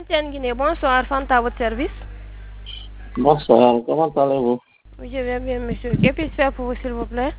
Tiens Guinée, bonsoir, Fanta à votre service. Bonsoir, comment allez-vous? Oui, je vais bien, monsieur. Que puis-je faire pour vous, s'il vous plaît?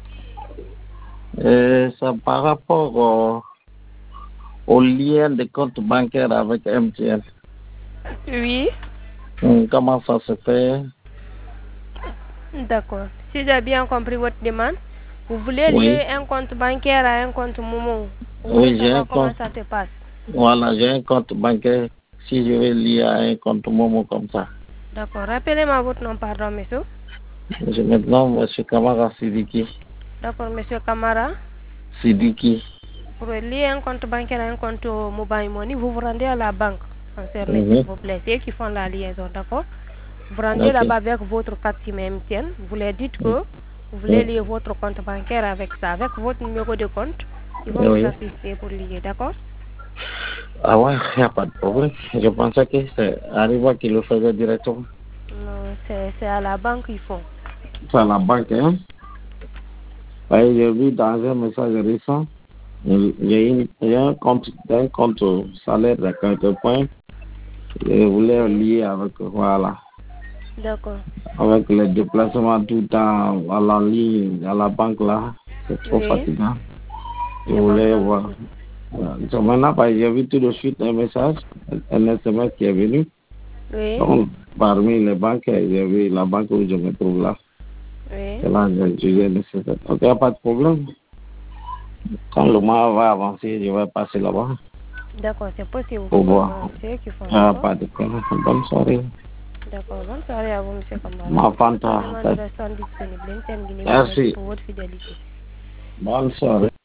Ça par rapport au lien de compte bancaire avec MTN. Oui. Comment ça se fait? D'accord. Si j'ai bien compris votre demande, vous voulez Oui, lier un compte bancaire à un compte Momo. Vous voulez oui, j'ai un savoir comment compte. ça se passe? Voilà, j'ai un compte bancaire. Si je vais lier à un compte Momo comme ça. D'accord. Rappelez-moi votre nom, pardon, monsieur. Je maintenant M. Kamara Sidiki. D'accord, monsieur Kamara. Sidiki. Pour lier un compte bancaire à un compte mobile money, vous vous rendez à la banque concernée, s'il Mhm. vous plaît. C'est eux qui font la liaison, d'accord? Vous rendez Ok. là-bas avec votre carte SIM MTN. Vous leur dites que vous voulez Mm. lier votre compte bancaire avec ça, avec votre numéro de compte. Ils vont vous Oui. assister pour lier, d'accord? Ah ouais, il n'y a pas de problème. Je pensais que c'est Arriva qui le faisait directement. Non, c'est à la banque qu'ils font. C'est à la banque, hein? Oui, j'ai vu dans un message récent. Il y a un compte salaire de quelques points. Je voulais Oui, lier avec, voilà, d'accord. avec les déplacements tout le temps à la ligne, à la banque là. C'est trop Oui, fatigant. Je je voulais comprends, voir. monsieur. Voilà. Donc, maintenant, j'ai vu tout de suite un message, un SMS qui est venu. Oui, Donc, parmi les banques, j'ai vu la banque où je me trouve là. oui. C'est là que j'ai jugé nécessaire. Donc, il n'y a pas de problème. Quand le mois va avancer, je vais passer là-bas D'accord, c'est possible pour pour le voir. moment. C'est eux qui font, Il n'y a d'accord? pas de problème. Bonne soirée. D'accord, bonne soirée à vous, monsieur Kamara. Ma Votre fanta. demande reste disponible. Guinée vous remercie Merci. pour votre fidélité. Bonne soirée.